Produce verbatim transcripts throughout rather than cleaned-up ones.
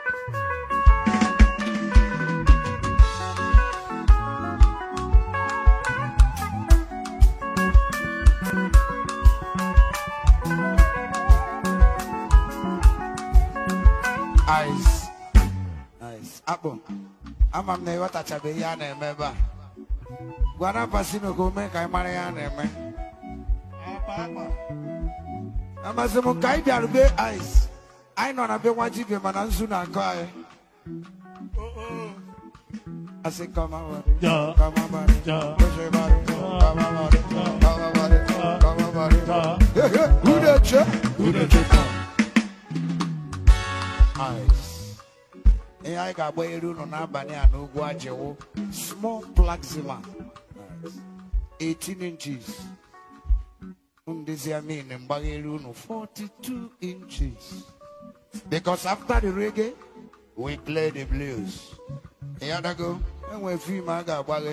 Ice, ice, apple. I'm a never touch a baby and a member. Guana Pasino go make I marry an emma. I'm a some guy that be ice. I know I've been watching him and soon I cry. I say, come on, come on, come on, come on, who the check? Who the check? Ice. I got way to no Nabania, no Guajo, small plaxima, eighteen inches. Undesiamin and Bagaluno, forty-two inches. Because after the reggae, we play the blues. Here I go, and we feel my gabale.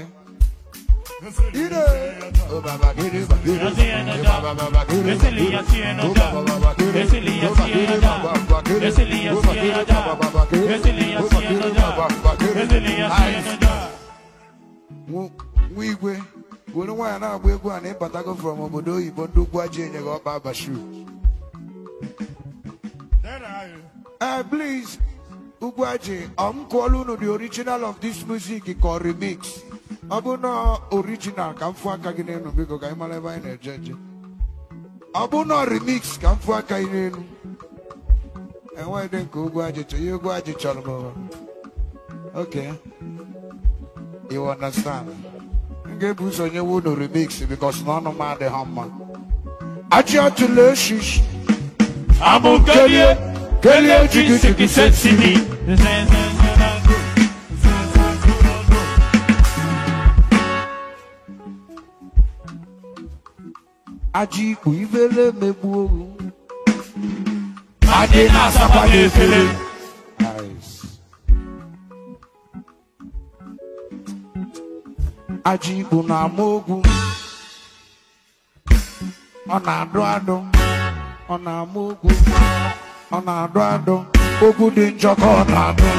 Oh, Baba, get it, we we we don't want to we go and but I go from Obodo, but do Guaji and go Baba shoe. Uh, please, Uguaji, I'm calling the original of this music called remix. Abuna original can fuck again because I'm a level in a judge. Abuna remix can fuck again. And why don't go to you go to Chalmo? Okay, you understand? Get boots on your wood remix because none of my the hammer. Acha to Lushish. I'm okay. Kelly, you can set city. Aji kuivele mebu. Ade na sapade fele. Nice. Aji kuna mogu. Ona doado. Ona mogu. Ona doado. Ogu dinjoko ona do.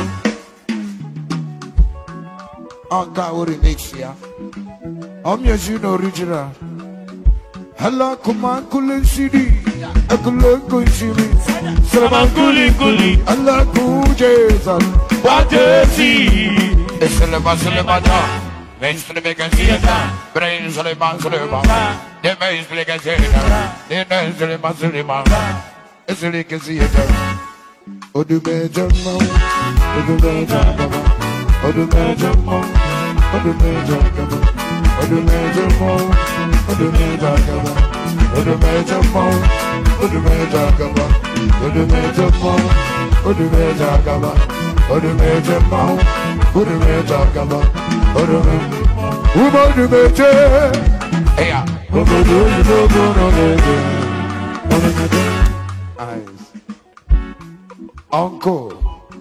Anga ori mix ya. I'm using original. Hello, come on, cool C D. A cool C D. Salaman Kuli Kuli. Allah Ku Jesus. What is he? It's a Lebanon. Brains to the biggest theater. Brains to the Bansulima. The brains to the biggest theater. The brains to the Bansulima. It's a biggest theater. Odu Major Mo. Odu Major Mo. Odu Major Mo. Odu Major Mo. Odu Major Mo. Odu Major Mo. Odu Major Mo. Odu Major Mo. Odu Major Mo. Odu Major Mo. Odu Major Mo. Odu Major Mo. Odu Major Mo. Odu Major. Hey ya. Odu Major. Eyes. Uncle.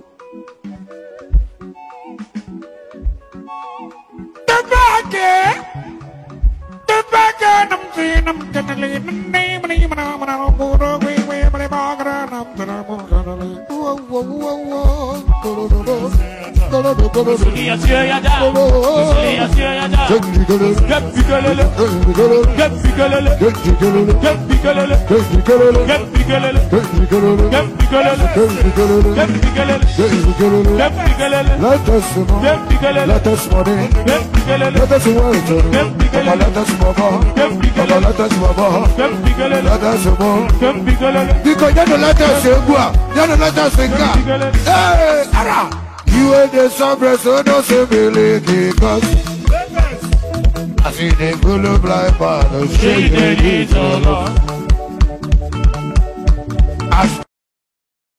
The back. The back and I'm saying I'm gonna leave the name and even I'm gonna go away where my bagger and I'm gonna go. Whoa, whoa, whoa, whoa. Let us money. Let us work. Let us move on. Let us move on. Let us move on. Because you don't let us go. You don't let us go. Hey, Ara. You ain't the suburbs, so don't say me because I see the blue blind part of shade.